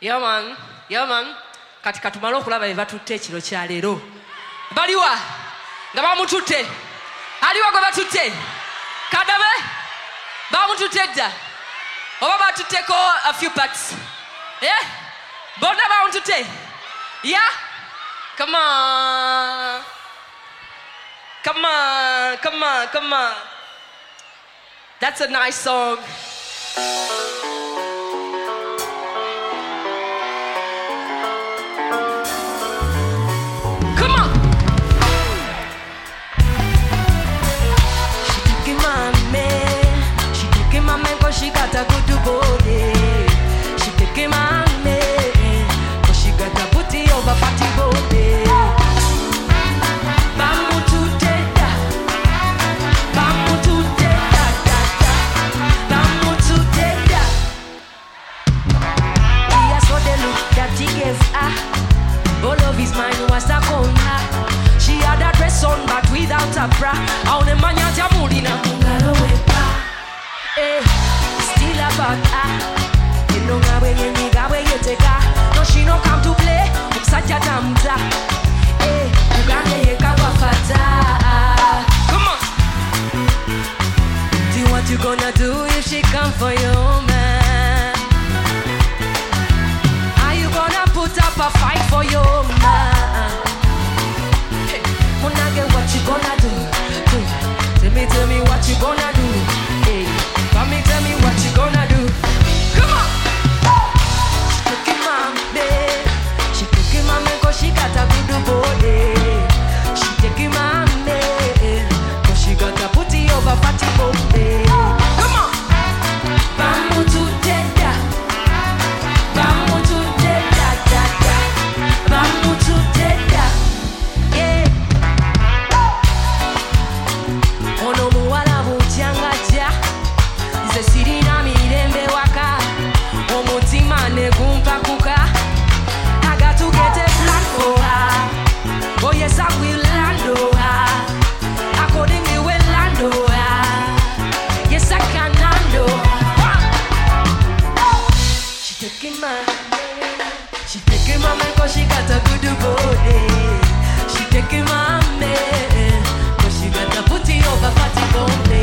Yeah man. Katika tumalo okulaba bye batutte ekiro kya leero. Baliwa nga bamututte. Aliwa gwe batutte. Kadabe bamututte dda. Oba batutteko a few parts. Yeah? Bonna bamututte. Yeah? Come on. That's a nice song. Come on. She taking my man 'cause she got a good body. She taking my man 'cause she got a booty over fatty body. All of his mind was a corner. She had a dress on but without a bra. Aune manya jamulina mungalo wepa. Still about her. You know ngawe nyenyiga we yeteka. No she no come to play. Usaja tamza. Ugande yeka wafata. Come on. Do what you gonna do if she come for you, man? Are you gonna put up a fight for your man? Hey, Munage, what you gonna do? Tell me what you gonna do. Hey, tell me what you gonna do. Come on. She cooking my man 'cause she got a good body. She taking my man 'cause she got a booty over fatty body. Come on. Bamu to tenda. Bamu to tenda. Bamu to tenda. Yeah. Ono muwala butyangajja. Nze sirina mirembe waka. Omutima ne gumpakuka. I got to get a plan for her. Oh yes, I will land her. Accordingly, will land her. Yes, I can handle her. She taking my man 'cause she got a good body. She taking my man 'cause she got a booty over fatty bone.